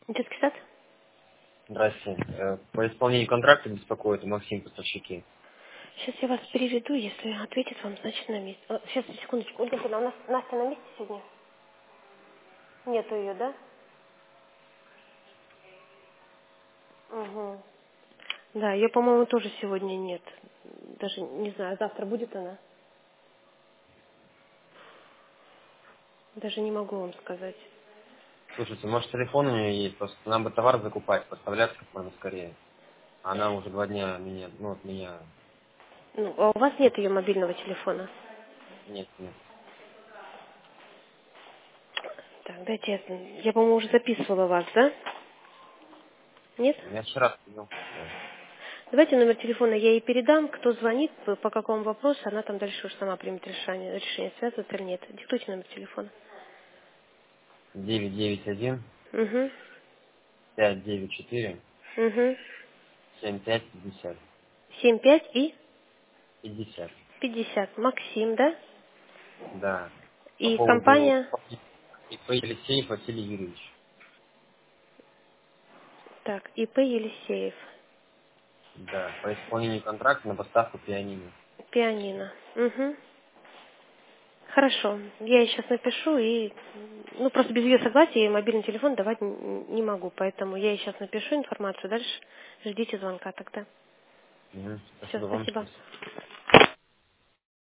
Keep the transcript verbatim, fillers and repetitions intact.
Детский сад? Здрасте. Э, По исполнению контракта беспокоит Максим Поставщики. Сейчас я вас переведу, если ответит вам, значит на месте. О, сейчас, секундочку. Ольга Анатольевна, у нас Настя на месте сегодня? Нету ее, да? Угу. Да, ее, по-моему, тоже сегодня нет. Даже не знаю, завтра будет она? Даже не могу вам сказать. Слушайте, может телефон у нее есть, просто нам бы товар закупать, поставляться как можно скорее. Она уже два дня меня, ну от меня, Ну, а у вас нет ее мобильного телефона? нет, нет. Так, дайте я... Я, по-моему, уже записывала вас, да? Нет? Я вчера сказал, да. Давайте номер телефона я ей передам. Кто звонит, по по какому вопросу, она там дальше уже сама примет решение, решение связываться или нет. Диктуйте номер телефона. девять девять один Угу. пять девять четыре Угу. семь пять пятьдесят. Семь пять и пятьдесят. пятьдесят. Максим, да? Да. По И поводу компания... ИП Елисеев Василий Юрьевич. Так, ИП Елисеев. Да. По исполнению контракта на поставку пианино. Пианино. Угу. Хорошо. Я ей сейчас напишу и... Ну, просто без ее согласия я ей мобильный телефон давать н- не могу. Поэтому я ей сейчас напишу информацию. Дальше ждите звонка тогда. Мгм. Все, Спасибо вам. спасибо.